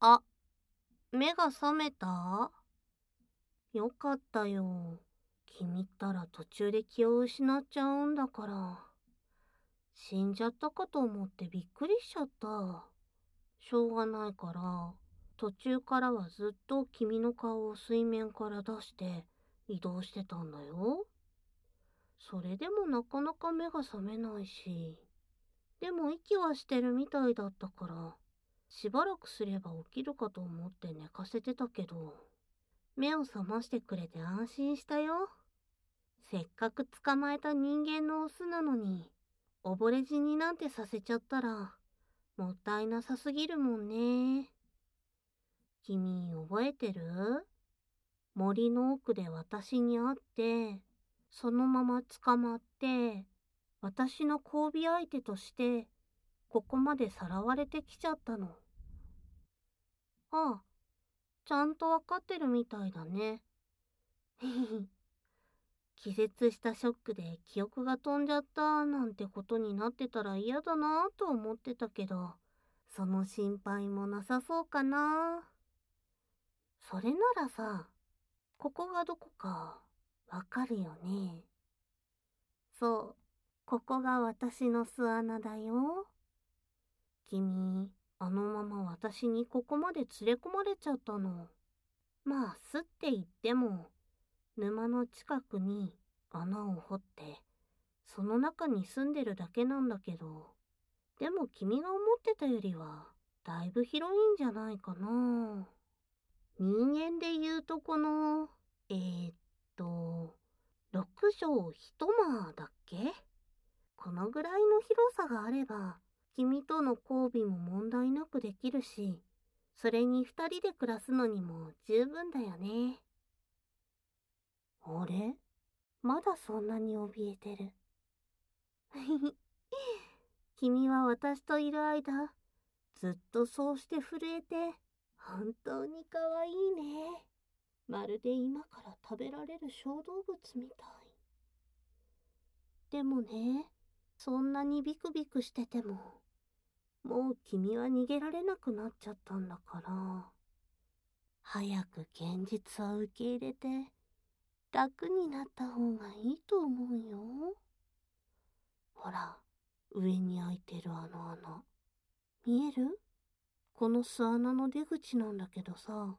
あ、目が覚めた？よかったよ。君ったら途中で気を失っちゃうんだから。死んじゃったかと思ってびっくりしちゃった。しょうがないから、途中からはずっと君の顔を水面から出して移動してたんだよ。それでもなかなか目が覚めないし、でも息はしてるみたいだったから、しばらくすれば起きるかと思って寝かせてたけど、目を覚ましてくれて安心したよ。せっかく捕まえた人間のオスなのに、溺れ死になんてさせちゃったら、もったいなさすぎるもんね。君、覚えてる？森の奥で私に会って、そのまま捕まって、私の交尾相手として、ここまでさらわれてきちゃったの。ああ、ちゃんとわかってるみたいだね。気絶したショックで記憶が飛んじゃったなんてことになってたら嫌だなぁと思ってたけど、その心配もなさそうかな。それならさ、ここがどこかわかるよね。そう、ここが私の巣穴だよ。君、あのまま私にここまで連れ込まれちゃったの。まあ、巣って言っても、沼の近くに穴を掘って、その中に住んでるだけなんだけど、でも君が思ってたよりは、だいぶ広いんじゃないかな。人間で言うとこの、と、6畳一間だっけ？このぐらいの広さがあれば、君との交尾も問題なくできるし、それに2人で暮らすのにも十分だよね。あれ？まだそんなに怯えてる。君は私といる間、ずっとそうして震えて、本当に可愛いね。まるで今から食べられる小動物みたい。でもね、そんなにビクビクしてても、もう君は逃げられなくなっちゃったんだから、早く現実を受け入れて、楽になった方がいいと思うよ。ほら、上に開いてるあの穴。見える？この巣穴の出口なんだけどさ。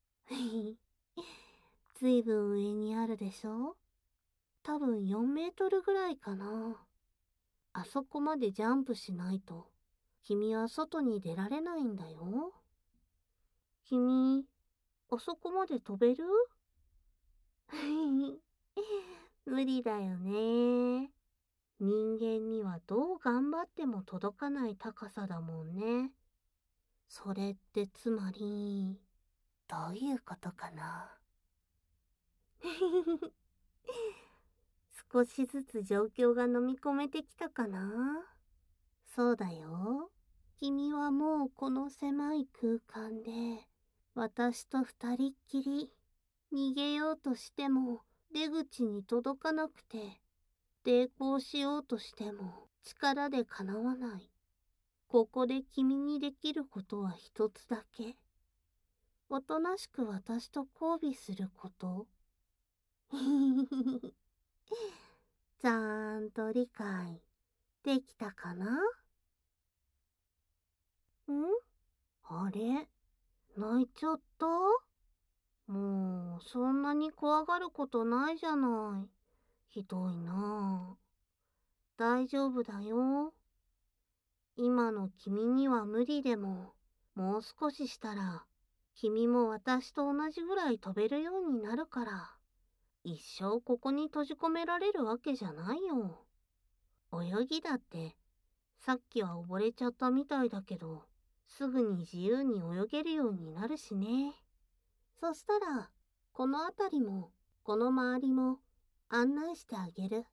ずいぶん上にあるでしょ？多分4メートルぐらいかな。あそこまでジャンプしないと、君は外に出られないんだよ。君、あそこまで飛べる？無理だよね。人間にはどう頑張っても届かない高さだもんね。それってつまり、どういうことかな。少しずつ状況が飲み込めてきたかな。そうだよ。君はもうこの狭い空間で、私と二人っきり、逃げようとしても出口に届かなくて、抵抗しようとしても力でかなわない。ここで君にできることは一つだけ。おとなしく私と交尾すること。ちゃんと理解できたかな？あれ？泣いちゃった？もう、そんなに怖がることないじゃない。ひどいなあ。大丈夫だよ。今の君には無理でも、もう少ししたら、君も私と同じぐらい飛べるようになるから、一生ここに閉じ込められるわけじゃないよ。泳ぎだって、さっきは溺れちゃったみたいだけど、すぐに自由に泳げるようになるしね。そしたら、この辺りも、この周りも案内してあげる。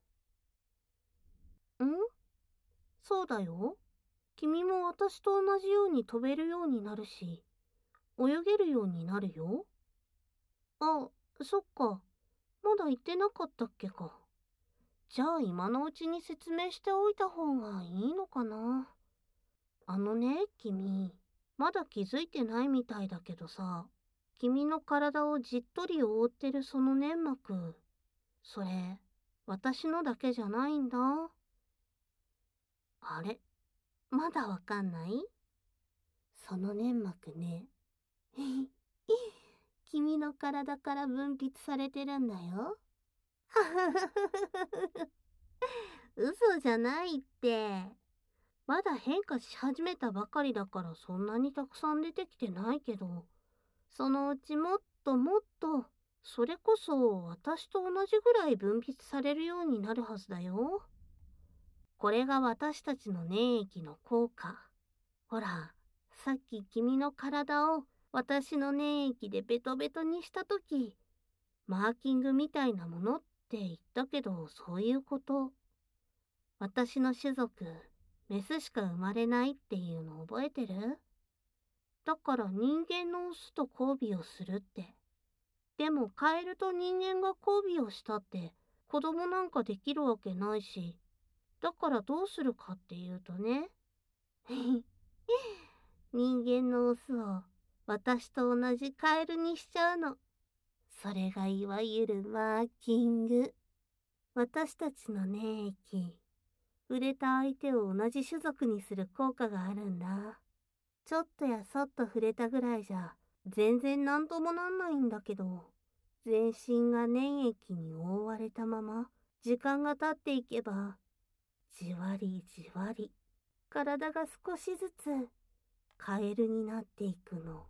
そうだよ。君も私と同じように飛べるようになるし、泳げるようになるよ。あ、そっか。まだ言ってなかったっけか。じゃあ今のうちに説明しておいた方がいいのかな。あのね、君。 まだ気づいてないみたいだけどさ、君の体をじっとり覆ってるその粘膜、それ、私のだけじゃないんだ。あれ、まだわかんない？その粘膜ね。君の体から分泌されてるんだよ。嘘じゃないって。まだ変化し始めたばかりだからそんなにたくさん出てきてないけど、そのうちもっともっと、それこそ私と同じぐらい分泌されるようになるはずだよ。これが私たちの粘液の効果。ほら、さっき君の体を私の粘液でベトベトにしたとき、マーキングみたいなものって言ったけど、そういうこと。私の種族、メスしか生まれないっていうの覚えてる？だから人間のオスと交尾をするって。でもカエルと人間が交尾をしたって子供なんかできるわけないし、だからどうするかっていうとね、人間のオスを私と同じカエルにしちゃうの。それがいわゆるマーキング。私たちの粘液、触れた相手を同じ種族にする効果があるんだ。ちょっとやそっと触れたぐらいじゃ全然なんともなんないんだけど、全身が粘液に覆われたまま時間が経っていけば、じわりじわり体が少しずつカエルになっていくの。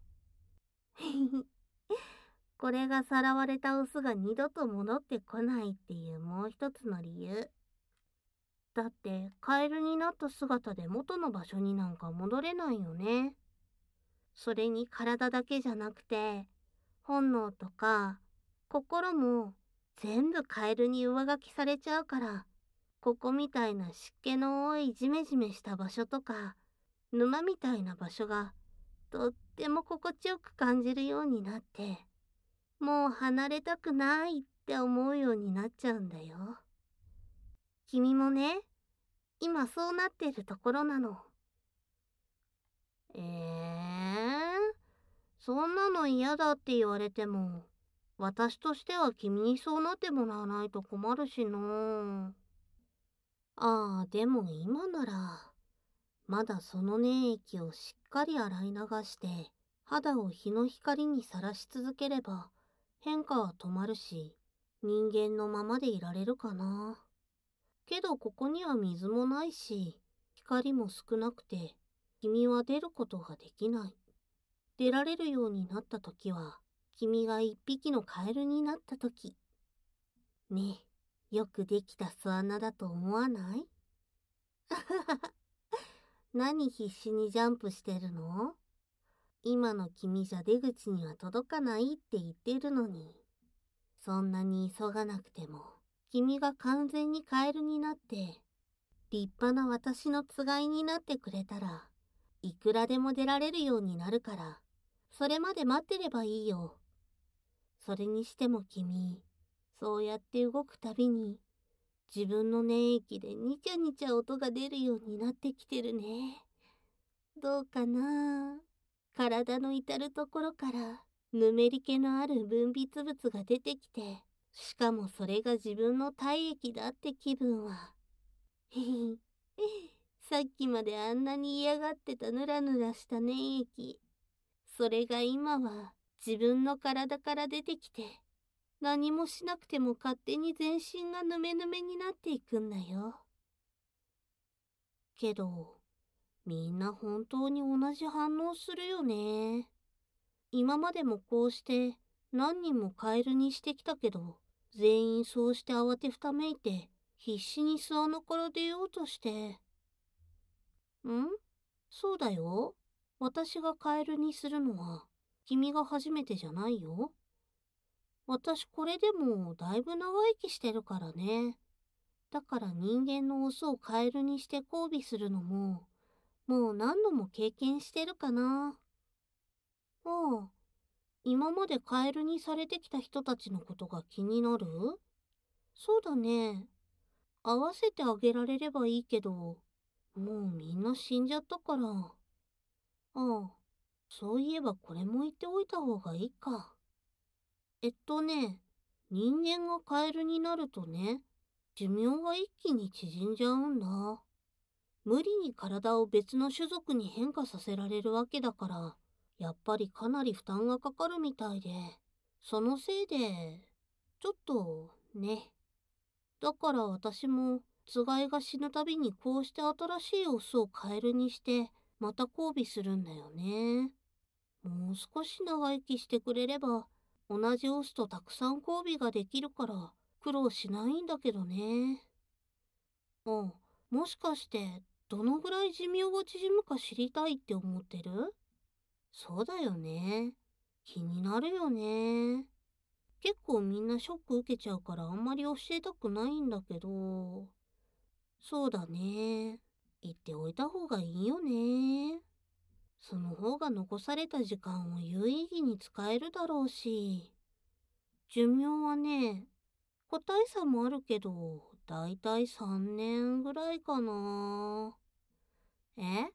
これがさらわれたオスが二度と戻ってこないっていうもう一つの理由。だってカエルになった姿で元の場所になんか戻れないよね。それに体だけじゃなくて、本能とか心も全部カエルに上書きされちゃうから、ここみたいな湿気の多いジメジメした場所とか、沼みたいな場所がとっても心地よく感じるようになって、もう離れたくないって思うようになっちゃうんだよ。君もね、今そうなってるところなの。そんなの嫌だって言われても、私としては君にそうなってもらわないと困るしな。ああ、でも今なら、まだその粘液をしっかり洗い流して、肌を日の光にさらし続ければ、変化は止まるし、人間のままでいられるかな。けどここには水もないし、光も少なくて、君は出ることができない。出られるようになった時は、君が一匹のカエルになった時。ねえ、よくできた巣穴だと思わない？何必死にジャンプしてるの？今の君じゃ出口には届かないって言ってるのに。そんなに急がなくても、君が完全にカエルになって、立派な私のつがいになってくれたら、いくらでも出られるようになるから、それまで待ってればいいよ。それにしても君、そうやって動くたびに、自分の粘液でニチャニチャ音が出るようになってきてるね。どうかな？体の至るところからぬめり気のある分泌物が出てきて、しかもそれが自分の体液だって気分は。へへ。さっきまであんなに嫌がってたヌラヌラした粘液。それが今は自分の体から出てきて、何もしなくても勝手に全身がヌメヌメになっていくんだよ。けど、みんな本当に同じ反応するよね。今までもこうして何人もカエルにしてきたけど、全員そうして慌てふためいて必死に巣穴から出ようとして。そうだよ。私がカエルにするのは君が初めてじゃないよ。私これでもだいぶ長生きしてるからね。だから人間のオスをカエルにして交尾するのも、もう何度も経験してるかな。ああ、今までカエルにされてきた人たちのことが気になる？そうだね。合わせてあげられればいいけど、もうみんな死んじゃったから。ああ、 そういえばこれも言っておいた方がいいか。えっとね、人間がカエルになるとね、寿命が一気に縮んじゃうんだ。無理に体を別の種族に変化させられるわけだから、やっぱりかなり負担がかかるみたいで、そのせいで、ちょっとね。だから私もつがいが死ぬたびにこうして新しいオスをカエルにしてまた交尾するんだよね。もう少し長生きしてくれれば同じオスとたくさん交尾ができるから苦労しないんだけどね。あ、もしかしてどのぐらい寿命が縮むか知りたいって思ってる？そうだよね。気になるよね。結構みんなショック受けちゃうからあんまり教えたくないんだけど。そうだね。言っておいた方がいいよね。その方が残された時間を有意義に使えるだろうし。寿命はね、個体差もあるけど、だいたい3年ぐらいかな。え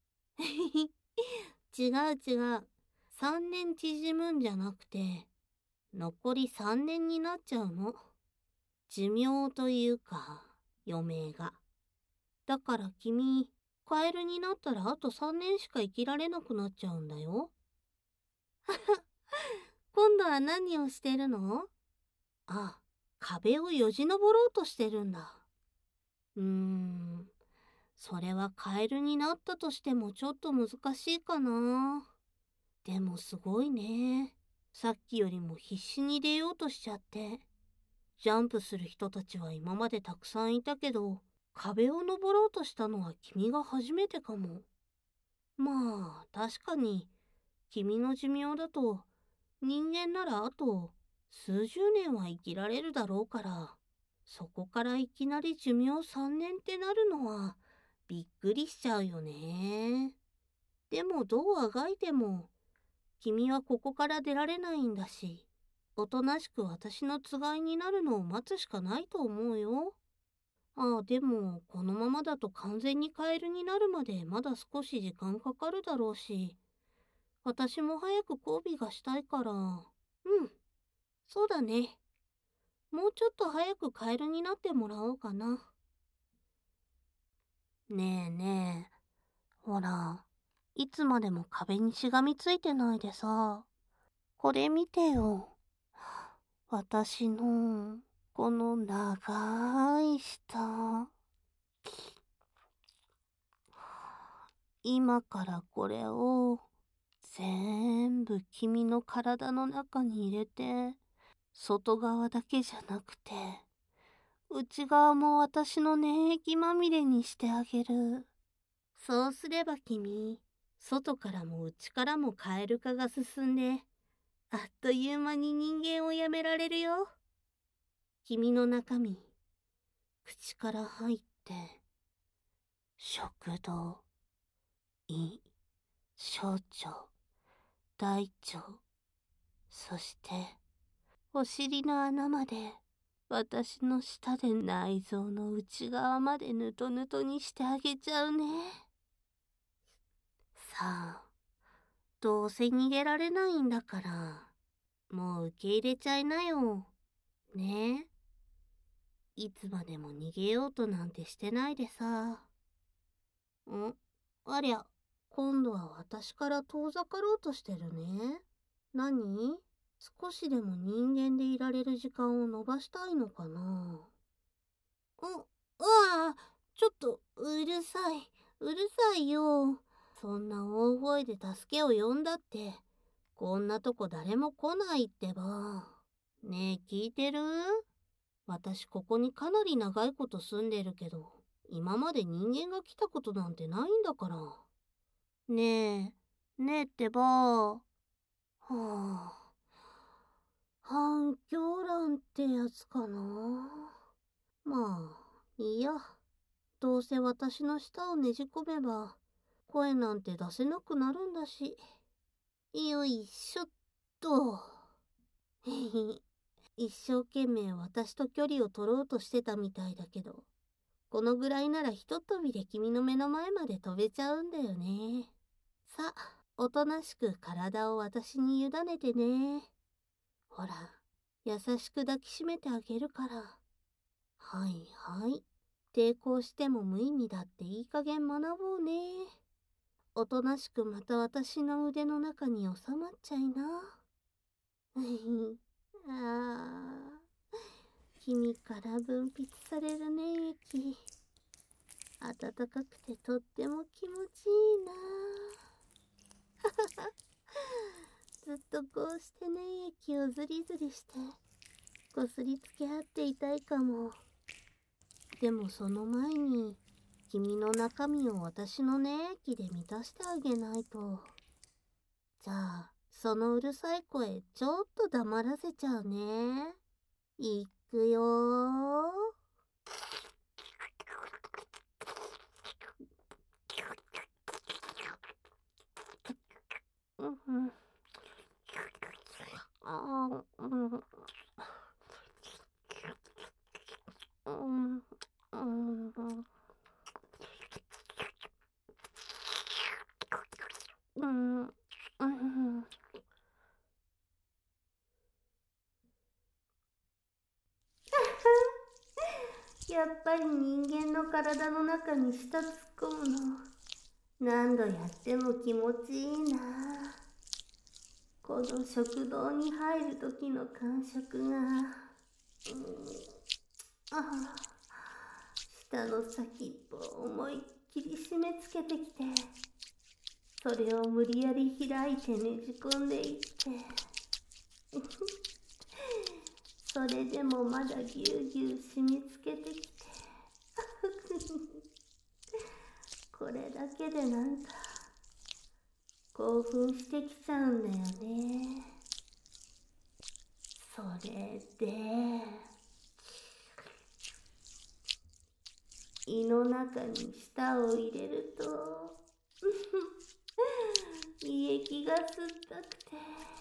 違う違う。3年縮むんじゃなくて、残り3年になっちゃうの。寿命というか、余命が。だから君、カエルになったらあと3年しか生きられなくなっちゃうんだよ。今度は何をしてるの？あ、壁をよじ登ろうとしてるんだ。それはカエルになったとしてもちょっと難しいかな。でもすごいね。さっきよりも必死に出ようとしちゃって。ジャンプする人たちは今までたくさんいたけど、壁を登ろうとしたのは君が初めてかも。まあ、確かに、君の寿命だと、人間ならあと数十年は生きられるだろうから、そこからいきなり寿命3年ってなるのは、びっくりしちゃうよね。でもどうあがいても、君はここから出られないんだし、おとなしく私のつがいになるのを待つしかないと思うよ。ああ、でも、このままだと完全にカエルになるまでまだ少し時間かかるだろうし、私も早く交尾がしたいから、そうだね。もうちょっと早くカエルになってもらおうかな。ねえねえ、ほら、いつまでも壁にしがみついてないでさ、これ見てよ。私の、この長い舌。今からこれを全部君の体の中に入れて、外側だけじゃなくて、内側も私の粘液まみれにしてあげる。そうすれば君、外からも内からもカエル化が進んで、あっという間に人間をやめられるよ。君の中身、口から入って、食道、胃、小腸、大腸、そして、お尻の穴まで、私の舌で内臓の内側までぬとぬとにしてあげちゃうね。さあ、どうせ逃げられないんだから、もう受け入れちゃいなよ。ねえ。いつまでも逃げようとなんてしてないでさ。ありゃ、今度は私から遠ざかろうとしてるね。何？少しでも人間でいられる時間を延ばしたいのかな。ちょっとうるさい。うるさいよ。そんな大声で助けを呼んだって、こんなとこ誰も来ないってば。ねえ、聞いてる？私ここにかなり長いこと住んでるけど、今まで人間が来たことなんてないんだから。ねえ、ねえってば。はあ。反響欄ってやつかな。まあ、いいや。どうせ私の舌をねじ込めば、声なんて出せなくなるんだし。よいしょっと。へへ。一生懸命私と距離を取ろうとしてたみたいだけど、このぐらいならひとっ飛びで君の目の前まで飛べちゃうんだよね。さあ、 おとなしく体を私に委ねてね。ほら、優しく抱きしめてあげるから。はいはい。抵抗しても無意味だっていい加減学ぼうね。おとなしくまた私の腕の中に収まっちゃいな。ああ、君から分泌される粘液。暖かくてとっても気持ちいいな。ずっとこうして粘液をズリズリしてこすりつけ合っていたいかも。でもその前に君の中身を私の粘液で満たしてあげないと。じゃあそのうるさい声ちょっと黙らせちゃうね。いくよー。うんうん。あー、うん。うん。うん。うん。うん。やっぱり人間の体の中に舌突っ込むの何度やっても気持ちいいな。この食堂に入る時の感触が、ああ、舌の先っぽを思いっきり締め付けてきて、それを無理やり開いてねじ込んでいってそれでもまだぎゅうぎゅう締め付けてきてこれだけでなんか興奮してきちゃうんだよね。それで胃の中に舌を入れると胃液が酸っぱくて、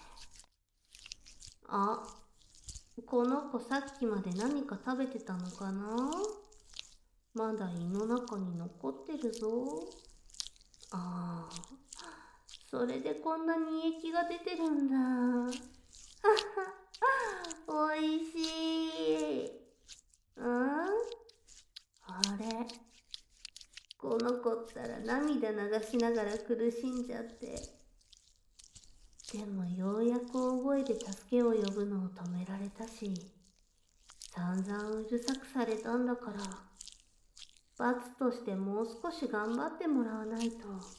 あ、この子さっきまで何か食べてたのかな。まだ胃の中に残ってるぞ。ああ、それでこんなに胃液が出てるんだ。おいしい。あれ、この子ったら涙流しながら苦しんじゃって。でもようやく覚えて助けを呼ぶのを止められたし、散々うるさくされたんだから、罰としてもう少し頑張ってもらわないと。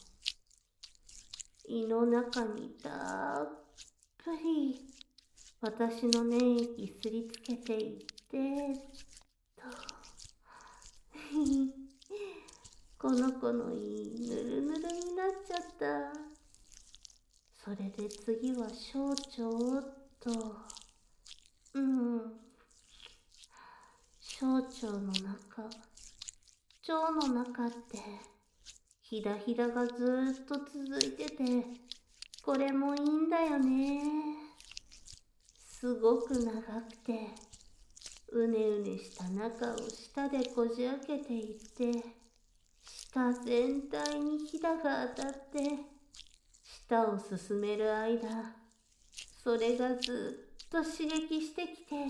胃の中にたっぷり私の粘液すりつけていってとこの子の胃ぬるぬるになっちゃった。それで次は小腸と、小腸の中、腸の中ってひだひだがずーっと続いてて、これもいいんだよね。すごく長くてうねうねした中を舌でこじ開けていって、舌全体にひだが当たって舌を進める間、それがずっと刺激してきて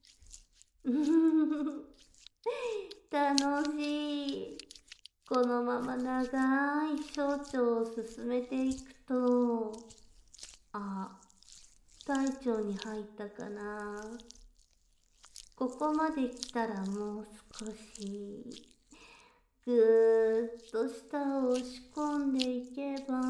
楽しい。このまま長い小腸を進めていくと、あ、大腸に入ったかな。ここまで来たらもう少しぐーっと舌を押し込んでいけば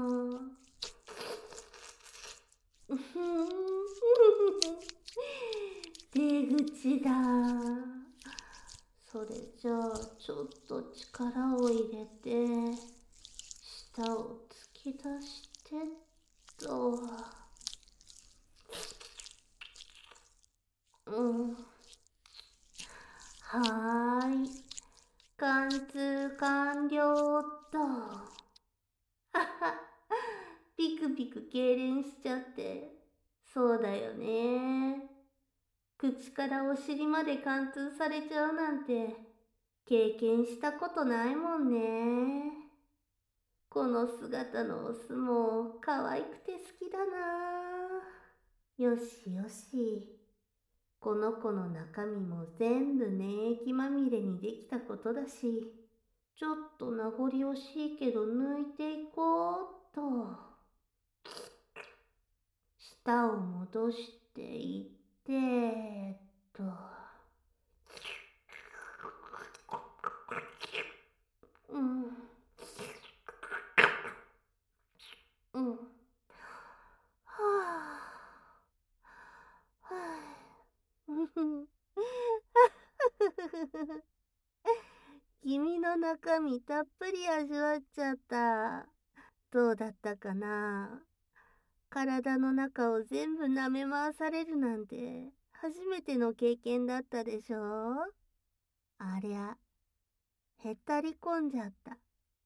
出口だ。それじゃあちょっと力を入れて舌を突き出してっと。はーい、貫通完了っと。はは、ピクピク痙攣しちゃって。そうだよね。口からお尻まで貫通されちゃうなんて経験したことないもんね。 この姿のオスも可愛くて好きだな。よしよし。この子の中身も全部粘液まみれにできたことだし、ちょっと名残惜しいけど抜いていこうっと。舌を戻していってと。うん。うん。はあ。はあ。うんふん。君の中身たっぷり味わっちゃった。どうだったかな。体の中を全部舐め回されるなんて初めての経験だったでしょ。ありゃ、へったり込んじゃった。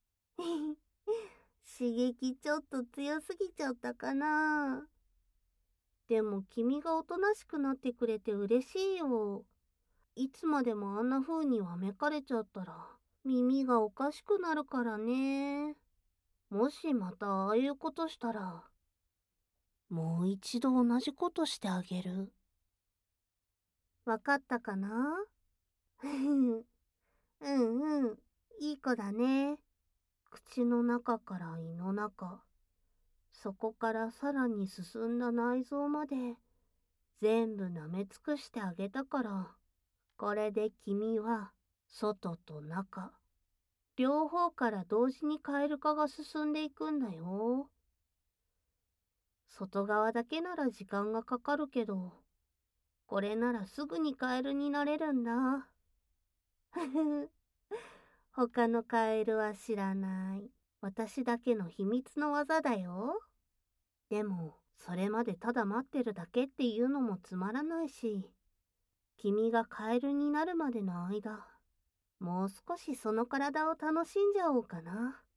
刺激ちょっと強すぎちゃったかな。でも君がおとなしくなってくれて嬉しいよ。いつまでもあんな風にわめかれちゃったら耳がおかしくなるからね。もしまたああいうことしたら、もう一度同じことしてあげる。わかったかな。うんうん、いい子だね。口の中から胃の中、そこからさらに進んだ内臓まで全部舐め尽くしてあげたから、これで君は外と中、両方から同時にカエル化が進んでいくんだよ。外側だけなら時間がかかるけど、これならすぐにカエルになれるんだ。ふふ。他のカエルは知らない。私だけの秘密の技だよ。でも、それまでただ待ってるだけっていうのもつまらないし、君がカエルになるまでの間、もう少しその体を楽しんじゃおうかな。